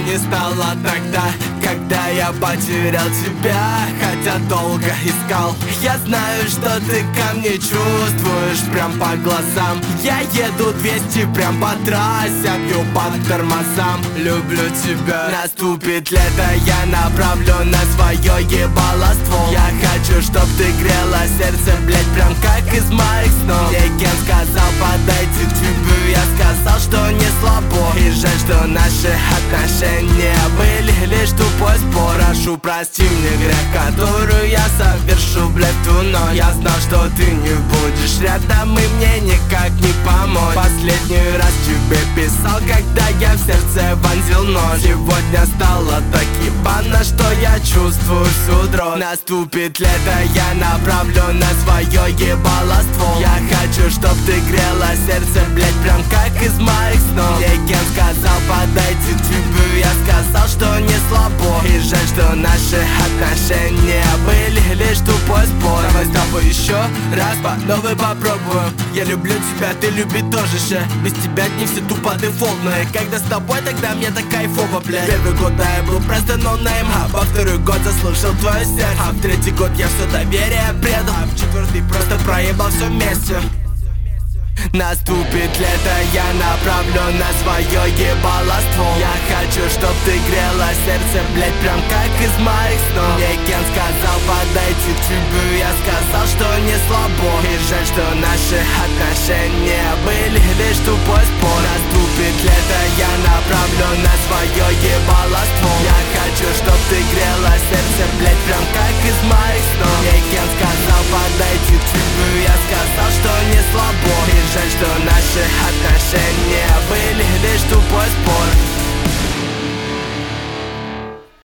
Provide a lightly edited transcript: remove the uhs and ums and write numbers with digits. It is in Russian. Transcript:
не стало тогда, когда я потерял тебя, хотя долго искал. Я знаю, что ты ко мне чувствуешь прям по глазам. Я еду 200 прям по трассе, бью по тормозам. Люблю тебя. Наступит лето, я направлю на свое ебало ствол. Я хочу, чтоб ты грела сердце, блять, прям как из моих снов. Мне кем сказал подойти к тебе, я сказал, что не слабо. И жаль, что наши отношения были лишь тупой спор. Прошу, прости мне грех, который я совершу, блядь, в ту ночь. Я знал, что ты не будешь рядом, и мне никак не помочь. Последний раз тебе писал, когда я в сердце вонзил нож. Сегодня стало так ебано, что я чувствую всю дрожь. Наступит лето, я направлю на свое ебало ствол. Я хочу, чтоб ты грела сердце, блять, прям как из моих снов. Мне кем сказал подойти к тебе, я сказал, что не слабо. И жаль, что наши отношения были лишь тупой спор. Давай с тобой еще раз по новой попробуем. Я люблю тебя, ты люби тоже же. Без тебя дни все тупо дефолтные. Когда с тобой, тогда мне так кайфово, блядь. Первый год, да, я был просто ноунейм, а во второй год заслужил твое сердце. А в третий год я все доверие предал, а в четвертый просто проебал все вместе. Наступит лето, я направлю на свое ебало ствол. Я хочу, чтоб ты грела сердце, блять, прям как из моих снов. Мне кем сказал подойти к тебе, я сказал, что не слабо. И жаль, что наши отношения были лишь тупой спор. Наступит лето, я направлю на